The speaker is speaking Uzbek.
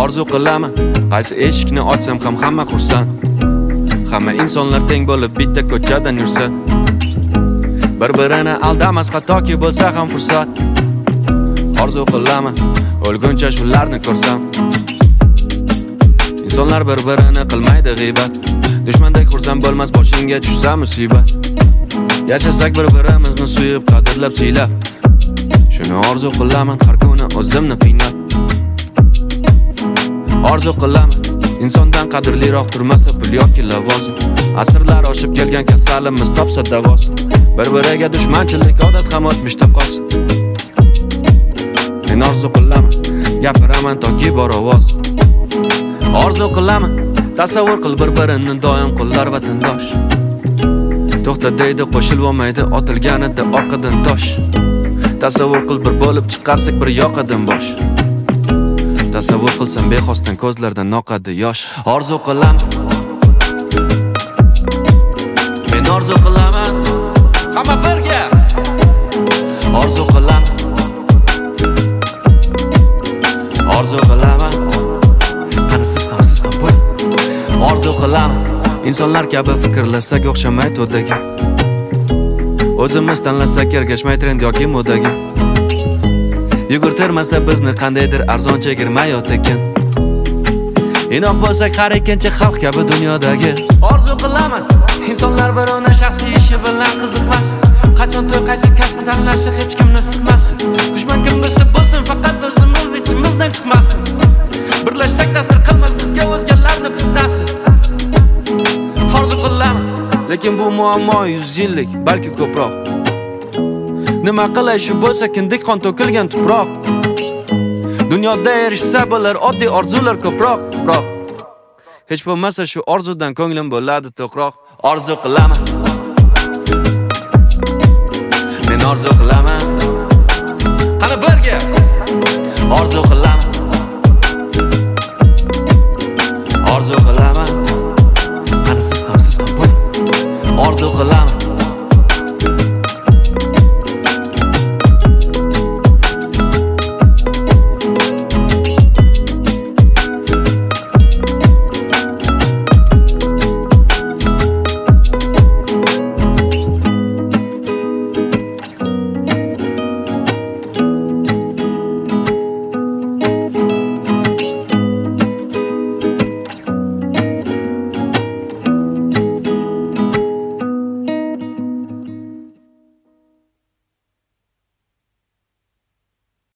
Orzu qilaman, qaysi eshikni ochsam ham hamma xursand. Hamma insonlar teng bo'lib bitta ko'chadan yursa, bir-birini aldamas xatoki bo'lsa ham fursat. Orzu qilaman, o'lguncha shularni ko'rsam. Insonlar bir-birini qilmaydi g'iybat, dushmandek xursand bo'lmas boshingga tushsa musibat. Yashasak bir-birimizni suyib, qadrlab, siylab. Shuni orzu qilaman har kuni o'zimni qiynab. Orzu qilaman, insondan qadrliroq turmasa pul yoki lavozim. Asrlar oshib kelgan kasalimiz topsa davosin. Bir-biriga dushmanchilik odat ham o'tmishda qolsin. Men orzu qilaman, gapiraman toki bor ovoz. Orzu qilaman, tasavvur qil bir-birini doim qo'llar vatandosh. To'xta deydi, qo'shilib olmaydi otilganida orqadan tosh. Tasavvur qil bir bo'lib chiqarsak bir yoqadan bosh. Tasavvur qilsam bexosdan ko'zlardan oqadi yosh. Orzu qilaman, men orzu qilaman, hamma birga. Orzu qilaman, orzu qilaman, qani siz ham bo'ling. Orzu qilaman, insonlar kabi fikrlasak o'xshamay to'daga. O'zimiz tanlasak ergashmay trend yoki modaga. Yugurtirmasa bizni qandaydir arzon chegirmayot ekan. Inoq bo'lsak har ikkinchi xalq kabi dunyodagi. Orzu qilaman, insonlar birovning shaxsiy ishi bilan qiziqmasin. Qachon to'y qaysi kasbni tanlashi hech kimni siqmasin. Dushman kim bo'lsa bo'lsin, faqat o'zimiz ichimizdan chiqmasin. Birlashsak ta'sir qilmas bizga o'zgalarning fitnasi. Orzu qilaman, lekin bu muammo 100 yillik, balki ko'proq. Nima qilay shu bo'lsa kindik qon to'kilgan tuproq. Dunyoda erishsa bo'lar oddiy orzular ko'proq, biroq hech bo'lmasa shu orzudan ko'nglim bo'ladi to'qroq. Orzu qilaman, men orzu qilaman, qani birga. Orzu qilaman.